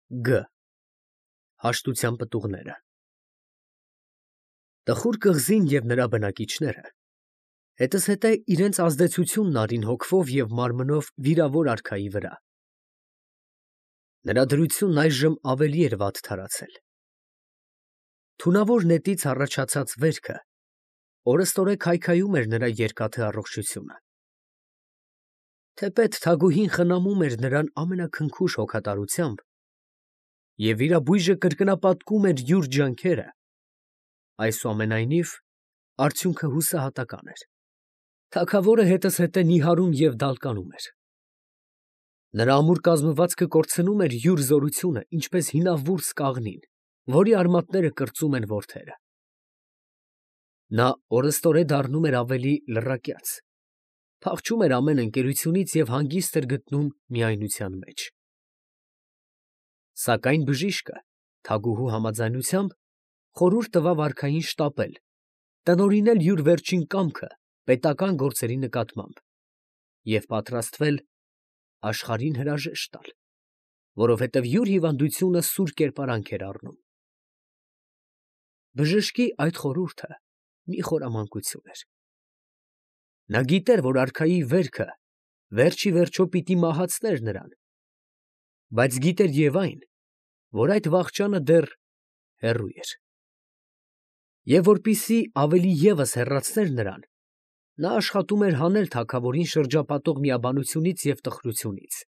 Գ. Հաշտության պտուղները։ Տխուր կղզին և նրա բնակիչները հետզհետե իրենց ազդեցությունն արին հոգվով և մարմնով վիրավոր արքայի վրա։ Նրա դրությունն այժմ ավելի էր վատթարացել։ Թունավոր նետից առաջացած վերքը օրըստօրե քայքայում էր նրա երկաթե առողջությունը։ Թեպետ Թագուհին խնամում էր նրան ամենաքնքուշ հոգատարությամբ և վիրաբույժը կրկնապատկում էր յուր ջանքերը, այսուամենայնիվ արդյունքը հուսահատական էր։ Թագավորը հետզհետե նիհարում և դալկանում էր։ Նրա ամուր կազմվածքը կորցնում էր յուր զորությունը, ինչպես հինավուրց կաղնին, որի արմատները կրծում են որդերը։ Նա օրըստօրե դառնում էր ավելի լռակյաց, փախչում էր ամեն ընկերությունից և հանգիստ էր գտնում միայնության մեջ։ Սակայն բժիշկը, թագուհու համաձայնությամբ, խորհուրդ տվավ արքային շտապել, տնօրինել յուր վերջին կամքը պետական գործերի նկատմամբ և պատրաստվել աշխարհին հրաժեշտ տալ, որովհետև յուր հիվանդությունը սուր կերպարանք էր առնում։ Բժշկի այդ խորհուրդը մի խորամանկություն էր։ Նա գիտեր, որ արքայի վերքը վերջ ի վերջո պիտի մահացներ նրան, բայց գիտեր և այն, որ այդ վախճանը դեռ հեռու էր։ Եվ որպեսզի ավելի ևս հեռացներ նրան, նա աշխատում էր հանել թագավորին շրջապատող միաբանությունից և տխրությունից։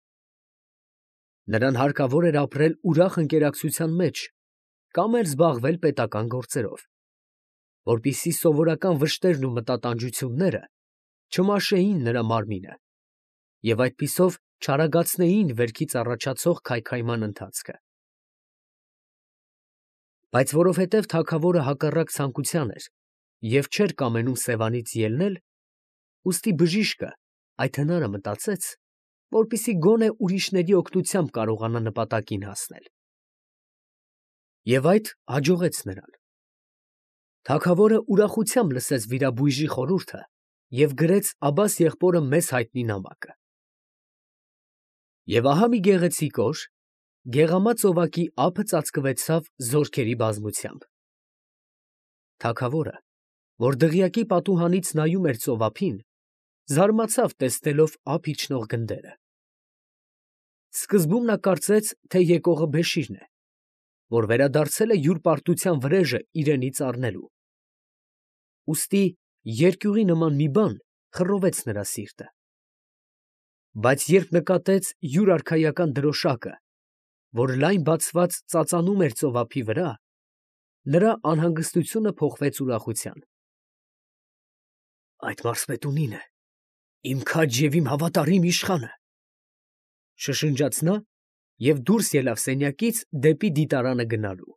Նրան հարկավոր էր ապրել ուրախ ընկերակցության մեջ կամ էլ զբաղվել պետական գործերով, որպեսզի սովորական վշտերն ու մտատանջությունները չմաշեին նրա մարմինը և այդպիսով չարագացնեին վերքից առաջացող քայքայման ընթացքը։ Բայց որովհետև թագավորը հակառակ ցանկության էր և չէր կամենում Սևանից ելնել, ուստի բժիշկը այդ հնարը մտածեց, որպեսզի գոնե ուրիշների օգնությամբ կարողանա նպատակին հասնել։ Եվ այդ հաջողեց նրան։ Թագավորը ուրախությամբ լսեց վիրաբույժի խորհուրդը և գրեց Աբբաս եղբորը մեզ հայտնի նամակը։ Եվ ահա մի գեղեցիկ օր գեղամա ծովակի ափը ծածկվեցավ զորքերի բազմությամբ։ Թագավորը, որ դղյակի պատուհանից նայում էր ծովափին, զարմացավ տեսնելով ափ իջնող գնդերը։ Սկզբում նա կարծեց, թե եկողը փեշիրն է, որ վերադարձել է յուր պարտության վրեժը իրենից առնելու։ Ուստի երկյուղի նման մի բան խռովեց նրա սիրտը։ Բայց երբ նկատեց յուր արքայական դրոշակը, որ լայն բացված ծածանում էր ծովափի վրա, նրա անհանգստությունը փոխվեց ուրախության։ «Այդ մարզպետունին է, իմ քաջ և իմ հավատարիմ իշխանը», ֊ շշնջաց նա և դուրս ելավ սենյակից դեպի դիտարանը գնալու։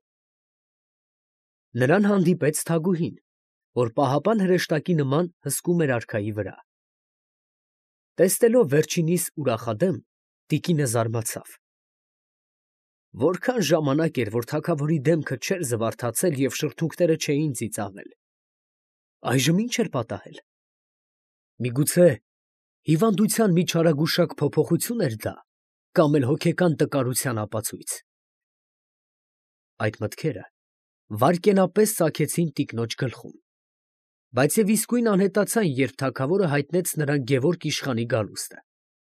Նրան հանդիպեց Թագուհին, որ պահապան հրեշտակի նման հսկում էր արքայի վրա։ Տեսնելով վերջինիս ուրախադեմ, տիկինը զարմացավ։ Որքան ժամանակ էր, որ թագավորի դեմքը չէր զվարթացել և շրթունքները չէին ծիծաղել։ Այժմ ի՞նչ էր պատահել։ Միգուցե հիվանդության մի չարագուշակ փոփոխություն էր դա, կամ էլ հոգեկան տկարության ապացույց։ Այդ մտքերը վայրկենապես ծագեցին տիկնոջ գլխում, բայց և իսկույն անհետացան, երբ թագավորը հայտնեց նրան Գևորգ իշխանի գալուստը։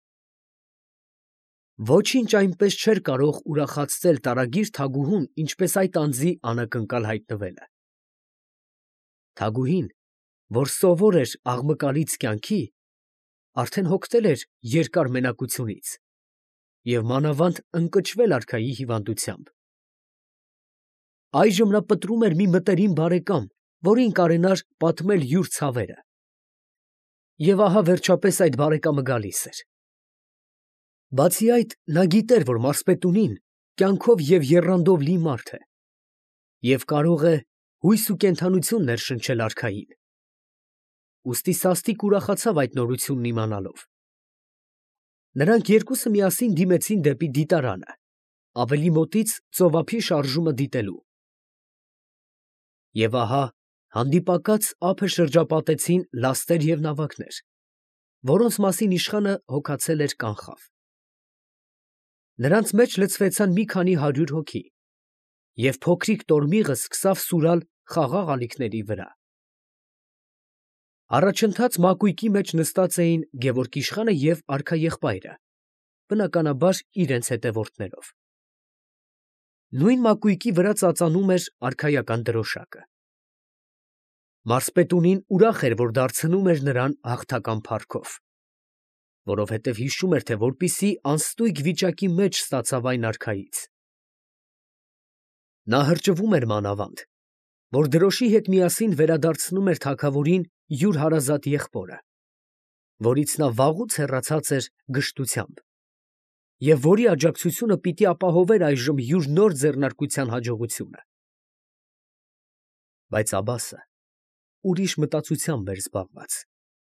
Ոչինչ այնպես չէր կարող ուրախացնել տարագիր թագուհուն, ինչպես այդ անձի անակնկալ հայտնվելը։ Թագուհին, որ սովոր էր աղմկալից կյանքի, արդեն հոգնել էր երկար մենակությունից և մանավանդ ընկճվել արքայի հիվանդությամբ։ Այժմ նա պտռում էր մի մտերիմ բարեկամ, որին կարենար պատմել յուր ցավերը։ Եվ ահա վերջապես այդ բարեկամը գալիս էր։ Բացի այդ, նա գիտեր, որ մարզպետունին կյանքով և եռանդով լի մարդ է և կարող է հույս ու կենդանություն ներշնչել արքային։ Ուստի սաստիկ ուրախացավ այդ նորությունն իմանալով։ Նրանք երկուսը միասին դիմեցին դեպի դիտարանը, ավելի մոտից ծովափի շարժումը դիտելու։ Եվ ահա հանդիպակաց ափը շրջապատեցին լաստեր և նավակներ, որոնց մասին իշխանը հոգացել էր կանխավ։ Նրանց մեջ լցվեցան մի քանի 100 հոգի, և փոքրիկ տորմիղը սկսավ սուրալ խաղաղ ալիքների վրա։ Առաջընթաց մակույկի մեջ նստած էին Գևորգ իշխանը և արքաեղբայրը, բնականաբար իրենց հետևորդներով։ Նույն մակույկի վրա ծածանում էր արքայական դրոշակը։ Մարզպետունին ուրախ էր, որ դարձնում էր նրան հաղթական փառքով, որովհետև հիշում էր, թե որպիսի անստույգ վիճակի մեջ ստացավ այն արքայից։ Նա հրճվում էր մանավանդ, որ դրոշի հետ միասին վերադարձնում էր թագավորին յուր հարազատ եղբորը, որից նա վաղուց հեռացած էր գժտությամբ, և որի աջակցությունը պիտի ապահովեր այժմ յուր նոր ձեռնարկության հաջողությունը։ Բայց Աբբասը ուրիշ մտածությամբ էր զբաղված։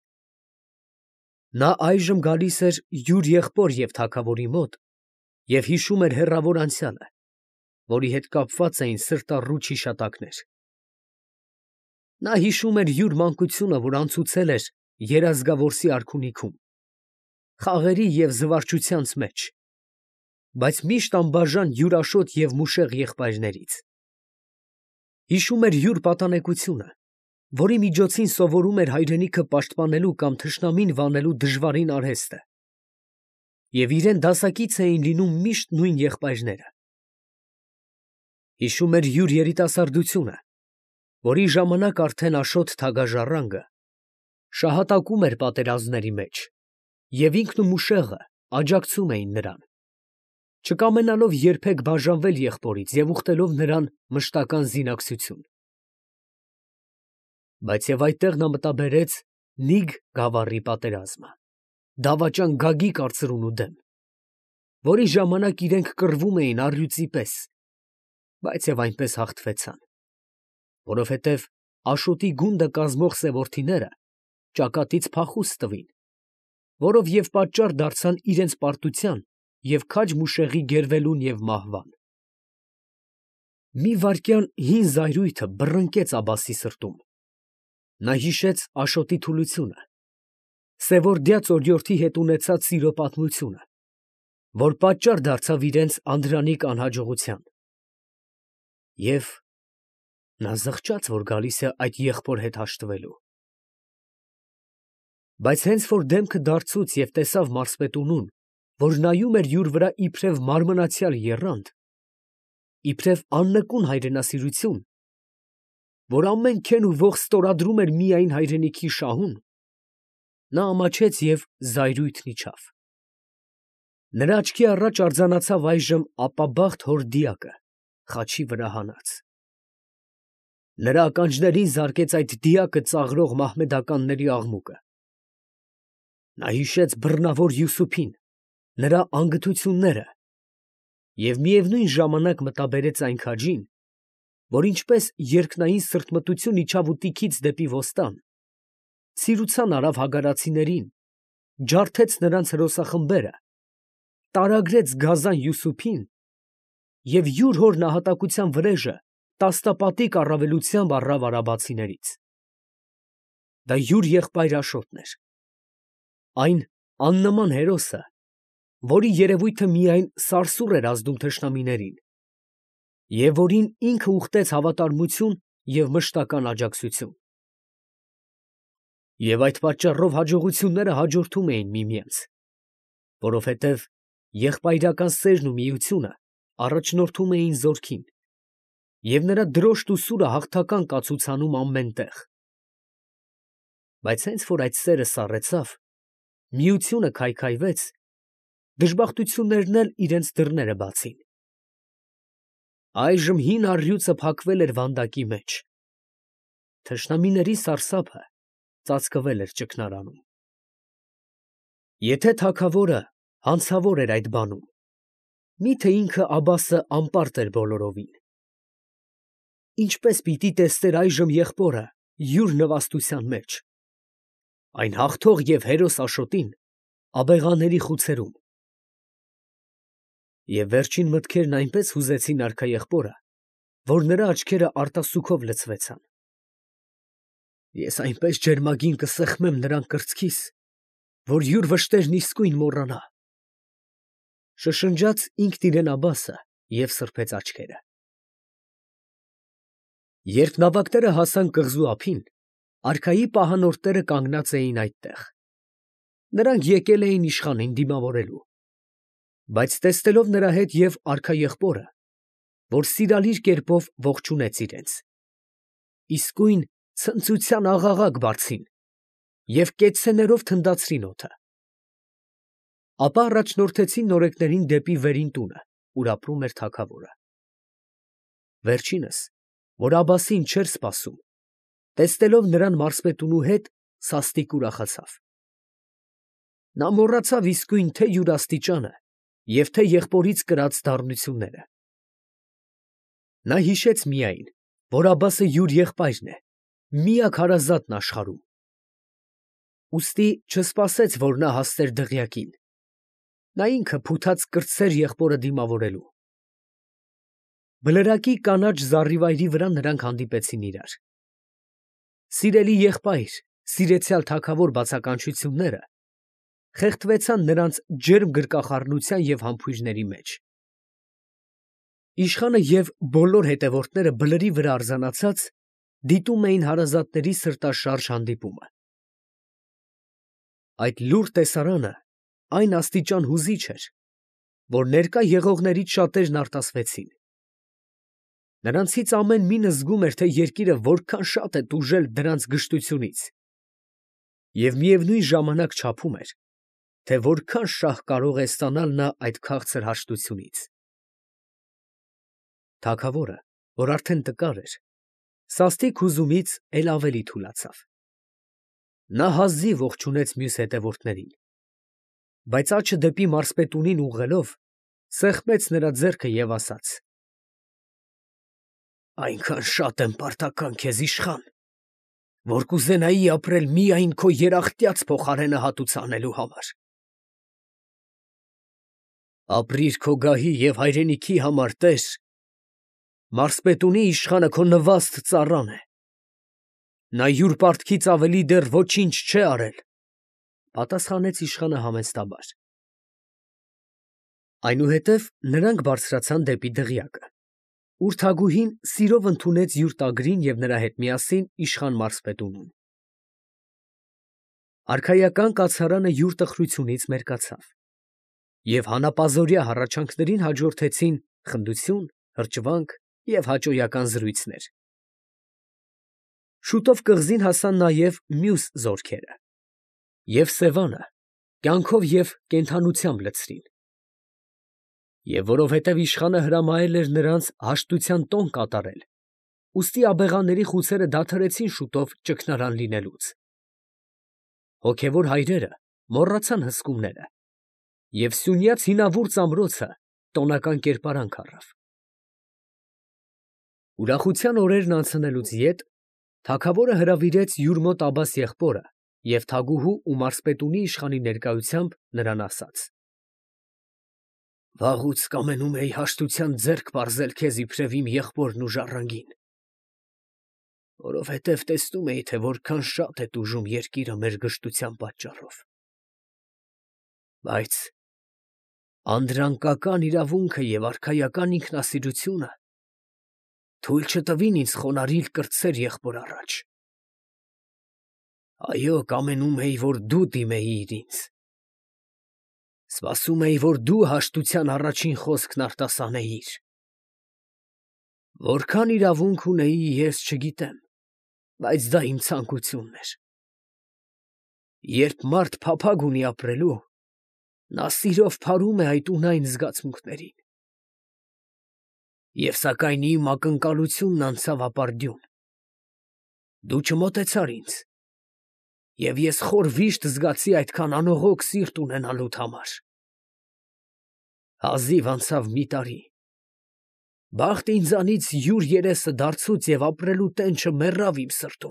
Նա այժմ գալիս էր յուր եղբոր և թագավորի մոտ և հիշում էր հեռավոր անցյալը, որի հետ կապված էին սրտառուչ հիշատակներ։ Նա հիշում էր յուր մանկությունը, որ անցուցել էր Երազգավորսի արքունիքում, խաղերի և զվարճությանց մեջ, բայց միշտ անբաժան յուր աշոտ և մուշեղ եղբայրներից։ Հիշում էր յուր պատանեկությունը, որի միջոցին սովորում էր հայրենիքը պաշտպանելու կամ թշնամին վանելու դժվարին արհեստը, և իրան դասակից էին լինում միշտ նույն եղբայրները։ Հիշում էր յուր երիտասարդությունը, որի ժամանակ արդեն Աշոտ թագաժառանգը շահատակում էր պատերազմների մեջ, և ինքն ու մուշեղը աջակցում էին նրան, չկամենալով երբեք բաժանվել եղբորից և ուխտելով նրան մշտական զինակցություն։ Բայց և այդտեղ նա մտաբերեց Նիգ գավառի պատերազմը, դավաճան Գագիկ արծրունու դեմ, որի ժամանակ իրենք կռվում էին առյուծի պես, բայց և այնպես հաղթվեցան, որովհետև Աշոտի գունդը կազմող սևորդիները ճակատից փախուստ տվին, որով և պատճառ դարձան իրենց պարտության և քաջ մուշեղի գերվելուն և մահվան։ Մի վայրկյան հին զայրույթը բռնկեց Աբբասի սրտում. նա հիշեց Աշոտի թուլությունը, Սևորդյաց օրիորդի հետ ունեցած սիրո պատմությունը, որ պատճառ դարձավ իրենց անդրանիկ անհաջողության, և նա զղջաց, որ գալիս է այդ եղբոր հետ հաշտվելու։ Բայց հենց որ դեմքը դարձուց և տեսավ մարզպետունուն, որ նայում էր յուր վրա իբրև մարմնացյալ եռանդ, իբրև աննկուն հայրենասիրություն, որ ամեն քեն ու ոխ ստորագրում էր միայն հայրենիքի շահուն, նա ամաչեց և զայրույթն իջավ։ Նրա աչքի առաջ արձանացավ այժմ ապաբախտ հոր դիակը, խաչի վրա հանած։ Նրա ականջներին զարկեց այդ դիակը ծաղրող մահմեդականների աղմուկը։ Նա հիշեց բռնավոր Յուսուփին, նրա անգթությունները և միևնույն ժամանակ մտաբերեց այն քաջին, որ ինչպես երկնային սրտմտություն իջավ ուտիքից դեպի ոստան, ցիրուցան արավ հագարացիներին, ջարդեց նրանց հրոսախմբերը, տարագրեց գազան Յուսուփին և յուր հոր նահատակության վրեժը տասնապատիկ առավելությամբ առավ արաբացիներից։ Դա յուր եղբայր Աշոտն էր, այն աննման հերոսը, որի երևույթը միայն սարսուռ էր ազդում թշնամիներին, և որին ինքը ուխտեց հավատարմություն և մշտական աջակցություն։ Եվ այդ պատճառով հաջողությունները հաջորդում էին միմյանց, որովհետև եղբայրական սերն ու միությունը առաջնորդում էին զորքին, և նրա դրոշտն ու սուրը հաղթական կացուցանում ամեն տեղ։ Բայց հենց որ այդ սերը սառեցավ, միությունը քայքայվեց, դժբախտություններն էլ իրենց դռները բացին։ Այժմ հին առյուծը փակվել էր վանդակի մեջ, թշնամիների սարսափը ծածկվել էր ճգնարանում։ Եթե թագավորը հանցավոր էր այդ բանում, մի՞թե ինքը Աբբասը անպարտ էր բոլորովին։ Ինչպե՞ս պիտի տեսներ այժմ եղբորը յուր նվաստության մեջ, այն հաղթող և հերոս Աշոտին աբեղաների խուցերում։ Եվ վերջին մտքերն այնպես հուզեցին արքաեղբորը, որ նրա աչքերը արտասուքով լցվեցան։ Ես այնպես ջերմագին կսեղմեմ նրան կրծքիս, որ յուր վշտերն իսկույն մոռանա։ Շշնջաց ինքն իրեն Աբասը և սրբեց աչքերը։ Երբ նավակները հասան կղզու ափին, արքայի պահանորդները կանգնած էին այդտեղ։ Նրանք եկել էին իշխանին դիմավորելու, բայց տեսնելով նրա հետ և արքա եղբորը, որ սիրալիր կերպով ողջունեց իրենց, իսկույն ցնծության աղաղակ բարձին և կեցցեներով թնդացրին օդը։ Ապա առաջնորդեցին նորեկներին դեպի վերին տունը, ուր ապրում էր թագավորը։ Վերջինս, որ Աբասին չէր սպասում, տեսնելով նրան մարզպետունու հետ, սաստիկ ուրախացավ։ Նա մոռացավ իսկույն թե յուր աստիճանը և թե եղբորից կրած դառնությունները։ Նա հիշեց միայն, որ Աբասը յուր եղբայրն է, միակ հարազատն աշխարհում։ Ուստի չսպասեց, որ նա հասներ դղյակին։ Նա ինքը փութած կրտսեր եղբորը դիմավորելու։ Բլրակի կանաչ զառիվայրի վրա նրանք հանդիպեցին իրար։ Սիրելի եղբայր, սիրեցյալ թագավոր բացականչությունները խեղդվեցան նրանց ջերմ գրկախառնության և համբույրների մեջ։ Իշխանը և բոլոր հետևորդները բլրի վրա արձանացած դիտում էին հարազատների սրտաշարժ հանդիպումը։ Այդ լուռ տեսարանը այն աստիճան հուզիչ էր, որ ներկա եղողներից շատերն արտասվեցին։ Նրանցից ամեն մինը զգում էր, թե երկիրը որքան շատ է տուժել դրանց գժտությունից, և միևնույն ժամանակ չափում էր, թե որքան շահ կարող է ստանալ նա այդ քաղցր հաշտությունից։ Թագավորը, որ արդեն տկար էր, սաստիկ հուզումից էլ ավելի թուլացավ։ Նա հազիվ ողջունեց մյուս հետևորդներին, բայց աջը դեպի մարզպետունին ուղղելով, սեղմեց նրա ձեռքը և ասաց. «Այնքան շատ եմ պարտական քեզ, իշխան, որ կուզենայի ապրել միայն քո երախտյաց փոխարենը հատուցանելու համար։ Ապրիր քո գահի և հայրենիքի համար, տեր, մարզպետունի իշխանը քո նվաստ ծառան է։ Նա յուր պարտքից ավելի դեռ ոչինչ չէ արել», ֊ պատասխանեց իշխանը համեստաբար։ Այնուհետև նրանք բարձրացան դեպի դղյակը, ուր թագուհին սիրով ընդունեց յուր տագրին և նրա հետ միասին իշխան մարզպետունում։ Արքայական կացարանը յուր տխրությունից մերկացավ, և հանապազօրյա հառաչանքներին հաջորդեցին խնդություն, հրճվանք և հաճոյական զրույցներ։ Շուտով կղզին հասան նաև մյուս զորքերը, և Սևանը կյանքով և կենդանությամբ լցրին։ Եվ որովհետև իշխանը հրամայել էր նրանց հաշտության տոն կատարել, ուստի աբեղաների խուցերը դադարեցին շուտով ճգնարան լինելուց։ Հոգևոր հայրերը մոռացան հսկումները, և սյունյաց հինավուրց ամրոցը տոնական կերպարանք առավ։ Ուրախության օրերն անցնելուց յետ թագավորը հրավիրեց յուր մոտ Աբբաս եղբորը և թագուհու ու մարզպետունի իշխանի ներկայությամբ նրան ասաց. «Վաղուց կամենում էի հաշտությամբ ձեռք պարզել քեզ իբրև իմ եղբորն ու ժառանգին, որովհետև տեսնում էի, թե որքան շատ է տուժում երկիրը մեր գժտության պատճառով։ Բայց անդրանկական իրավունքը և արքայական ինքնասիրությունը թույլ չտվին ինձ խոնարհիլ կրտսեր եղբոր առաջ։ Այո, կամենում էի, որ դու դիմեիր ինձ. սպասում էի, որ դու հաշտության առաջին խոսքն արտասանեիր։ Որքան իրավունք ունեի, ես չգիտեմ, բայց դա իմ ցանկությունն էր։ Երբ մարդ փափագ ունի ապրելու, նա սիրով փարում է այդ ու նայն զգացմունքներին։ Եվ սակայն իմ ակնկալությունն անցավ ապարդյուն։ Դու չմոտեցար ինձ, և ես խոր վիշտ զգացի այդքան անողոք սիրտ ունենալուդ համար։ Հազիվ անցավ մի տարի, բախտը ինձանից յուր երեսը դարձուց և ապրելու տենչը մեռավ իմ սրտում։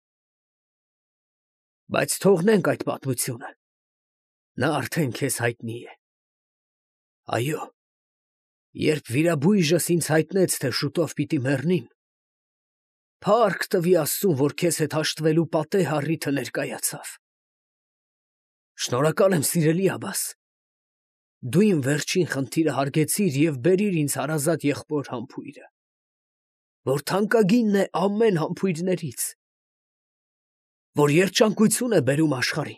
Բայց թողնենք այդ պատմությունը, նա արդեն քեզ հայտնի է։ Այո, երբ վիրաբույժս ինձ հայտնեց, թե շուտով պիտի մեռնեմ, փառք տվի Աստծուն, որ քեզ հետ հաշտվելու պատեհ առիթը ներկայացավ։ Շնորհակալ եմ, սիրելի Աբբաս, Դու իմ վերջին խնդիրը հարգեցիր և բերիր ինձ հարազատ եղբոր համբույրը, որ թանկագինն է ամեն համբույրներից, որ երջանկություն է բերում աշխարհին,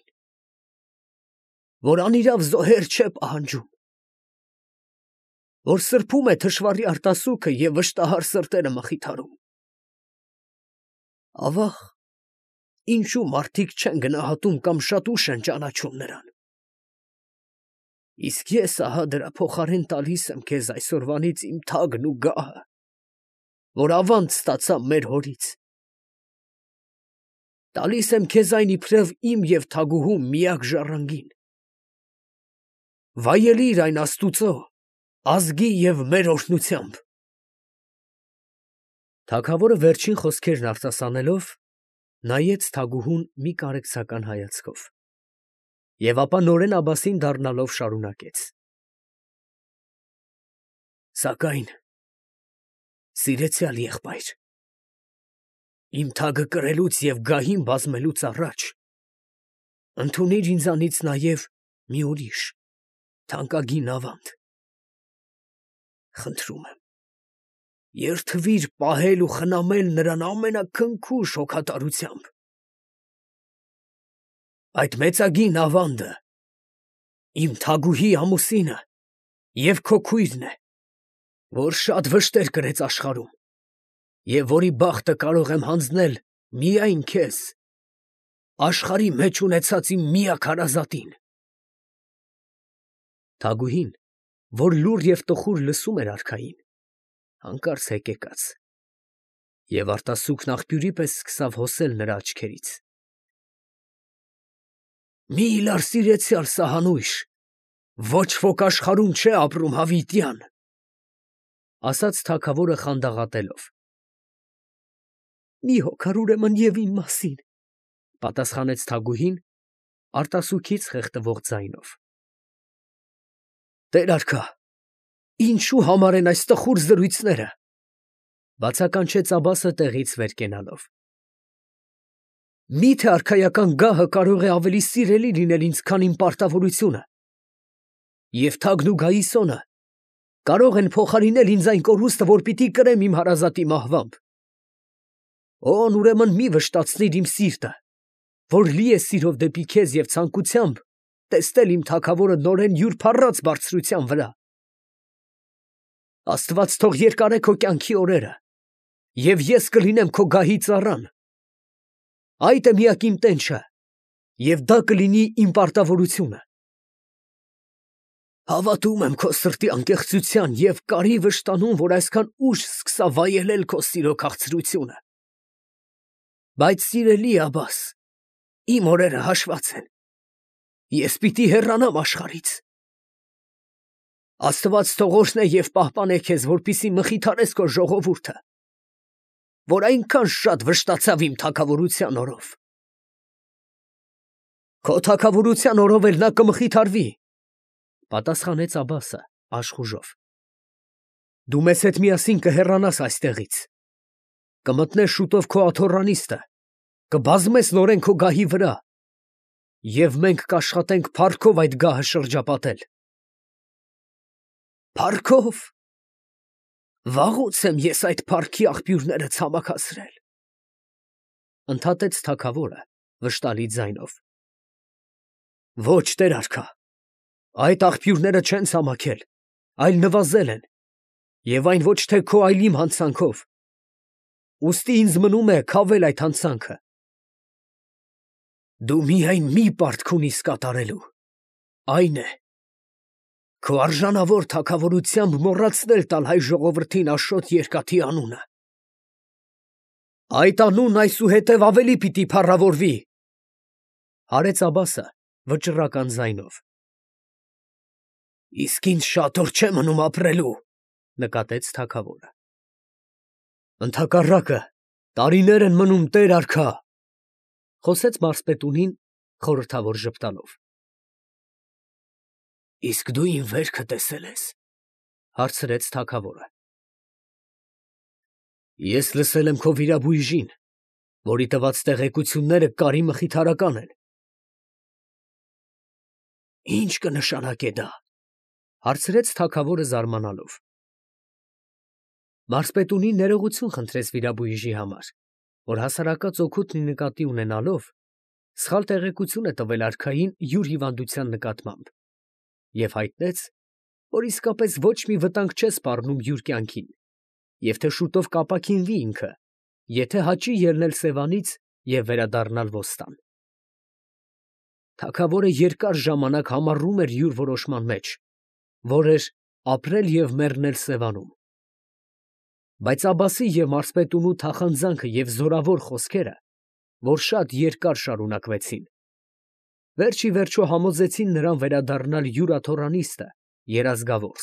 որ անիրավ զոհեր չէ պահանջում, որ սրբում է թշվառի արտասուքը և վշտահար սրտերը մխիթարում։ Ավաղ, ինչու մարդիկ չեն գնահատում կամ շատ ուշ են ճանաչում նրան։ Իսկ ես ահա դրա փոխարեն տալիս եմ քեզ այսօրվանից իմ թագն ու գահը, որ ավանդ ստացա մեր հորից։ Տալիս եմ քեզ այն իբրև իմ և թագուհու միակ ժառանգին։ Վայելիր այն Աստուծո, ազգի և մեր օրհնությամբ։ Թագավորը վերջին խոսքերն արտասանելով, նայեց թագուհուն մի կարեկցական հայացքով, և ապա նորեն Աբբասին դառնալով շարունակեց. Սակայն, սիրեցյալ եղբայր, իմ թագը կրելուց և գահին բազմելուց առաջ ընդունիր ինձանից նաև մի ուրիշ, թանկագին ավանդ։ Խնդրում եմ, երդվիր պահել ու խնամել նրան ամենաքնքուշ հոգատարությամբ։ Այդ մեծագին ավանդը իմ թագուհի ամուսինը և քո քույրն է, որ շատ վշտեր կրեց աշխարհում, և որի բախտը կարող եմ հանձնել միայն քեզ, աշխարհի մեջ ունեցած իմ միակ հարազատին։ Թագուհին, որ լուռ և տխուր լսում էր արքային, հանկարծ հեկեկաց, և արտասուքն աղբյուրի պես սկսավ հոսել նրա աչքերից։ Մի իլար սիրեցյալ սահանույշ, ոչ ոք աշխարհում չէ ապրում հավիտյան, ասաց թագավորը խանդաղատելով։ Մի հոգար ուրեմն և իմ մասին, պատասխանեց թագուհին արտասուքից խեղդվող ձայնով։ Տեր արքա, ինչու համար են այս տխուր զրույցները, բացականչեց Աբբասը տեղից վեր կենալով։ Մի՞թե արքայական գահը կարող է ավելի սիրելի լինել ինձ, քան իմ պարտավորությունը, և թագն ու գայիսոնը կարող են փոխարինել ինձ այն կորուստը, որ պիտի կրեմ իմ հարազատի մահվամբ։ Օն ուրեմն մի վշտացնիր իմ սիրտը, որ լի է սիրով դեպի քեզ և ցանկությամբ տեսնել իմ թագավորը նորեն յուր փառած բարձրության վրա։ Աստված թող երկարե քո կյանքի օրերը, և ես կլինեմ քո գահի ծառան։ Այդ է միակ իմ տենչը, և դա կլինի իմ պարտավորությունը։ Հավատում եմ քո սրտի անկեղծության և կարի վշտանում, որ այսքան ուշ սկսա վայելել քո սիրո քաղցրությունը։ Բայց սիրելի Աբբաս, իմ օրերը հաշված են, ես պիտի հեռանամ աշխարհից։ Աստված թող օրհնե և պահպանե քեզ, որպեսզի մխիթարես քո ժողովուրդը, որ այնքան շատ վշտացավ իմ թագավորության օրով։ Քո թագավորության օրով էլ նա կմխիթարվի, պատասխանեց Աբբասը աշխուժով։ Դու մեզ հետ միասին կհեռանաս այստեղից, կմտնես շուտով քո աթոռանիստը, կբազմես նորեն քո գահի վրա, և մենք կաշխատենք փառքով այդ գահը շրջապատել։ Փառքո՞վ։ Վաղուց եմ ես այդ փառքի աղբյուրները ցամաքացրել, ընդհատեց թագավորը վշտալի ձայնով։ Ոչ, տեր արքա, այդ աղբյուրները չեն ցամաքել, այլ նվազել են, և այն ոչ թե քո, այլ իմ հանցանքով, ուստի ինձ մնում է քավել այդ հանցանքը։ Դու միայն մի պարտք ունիս կատարելու, այն է, քո արժանավոր թագավորությամբ մոռացնել տալ հայ ժողովրդին Աշոտ երկաթի անունը։ Այդ անունն այսուհետև ավելի պիտի փառավորվի, հարեց Աբբասը վճռական ձայնով։ Իսկ ինձ շատ օր չէ մնում ապրելու, նկատեց թագավորը։ Ընդհակառակը, տարիներ են մնում, տեր արքա, խոսեց մարզպետունին խորհրդավոր ժպտալով։ Իսկ դու իմ վերքը տեսել ես, հարցրեց թագավորը։ Ես լսել եմ քո վիրաբույժին, որի տված տեղեկությունները կարի մխիթարական են։ Ի՞նչ կնշանակե դա, Հարցրեց թագավորը զարմանալով։ Մարզպետունի ներողություն խնդրեց վիրաբույժի համար, որ հասարակած օգուտն նկատի ունենալով սխալ տեղեկություն է տվել արքային յուր հիվանդության նկատմամբ և հայտնեց, որ իսկապես ոչ մի վտանգ չէ սպառնում յուր կյանքին և թե շուտով կապաքինվի ինքը, եթե հաճի ելնել Սևանից և վերադառնալ Ոստան։ Թագավորը երկար ժամանակ համառում էր յուր որոշման մեջ, որ էր ապրել և մեռնել Սևանում։ Բայց Աբբասի և մարզպետունու թախանձանքը և զորավոր խոսքերը, որ շատ երկար շարունակվեցին, վերջ ի վերջո համոզեցին նրան վերադառնալ յուր աթոռանիստը երազգավորս։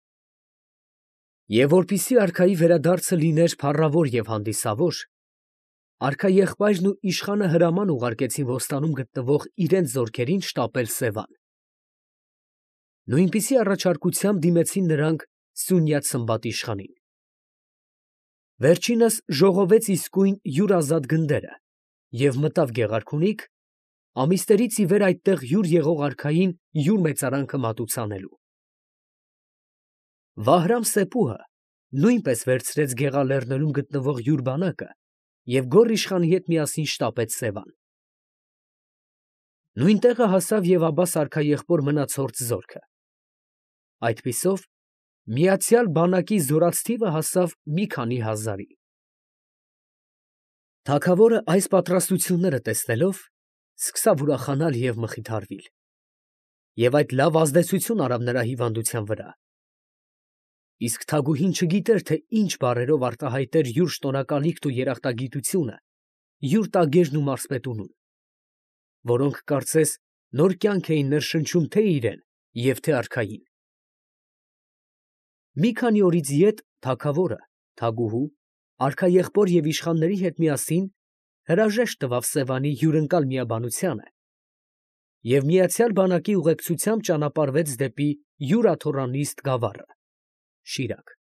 Եվ որպեսզի արքայի վերադարձը լիներ փառավոր և հանդիսավոր, արքաեղբայրն ու իշխանը հրաման ուղարկեցին Ոստանում գտնվող իրենց զորքերին շտապել Սևան։ Նույնպիսի առաջարկությամբ դիմեցին նրանք Սյունյաց Սմբատ իշխանին։ Վերջինս ժողովեց իսկույն յուր ազատ գնդերը և մտավ Գեղարքունիք, ամիսներից ի վեր այդտեղ հյուր եղող արքային յուր մեծարանքը մատուցանելու։ Վահրամ֊Սեփուհը նույնպես վերցրեց Գեղալեռներում գտնվող յուր բանակը և Գոռ իշխանի հետ միասին շտապեց Սևան։ Նույն տեղը հասավ և Աբբաս արքաեղբոր մնացորդ զորքը։ Այդպիսով միացյալ բանակի զորաց թիվը հասավ մի քանի հազարի։ Թագավորը այս պատրաստությունները տեսնելով, սկսավ ուրախանալ և մխիթարվել, և այդ լավ ազդեցություն արավ նրա հիվանդության վրա։ Իսկ թագուհին չգիտեր, թե ինչ բառերով արտահայտեր յուր շնորհակալիքն ու երախտագիտությունը յուր տագերն ու մարզպետունուն, որոնք կարծես նոր կյանք էին ներշնչում թե՛ իրան և թե՛ արքային։ Մի քանի օրից ետ թագավորը, թագուհու, արքաեղբոր և իշխանների հետ միասին հրաժեշտ տվավ Սևանի հյուրընկալ միաբանությանը և միացյալ բանակի ուղեկցությամբ ճանապարհվեց դեպի յուր աթոռանիստ գավառը, Շիրակ։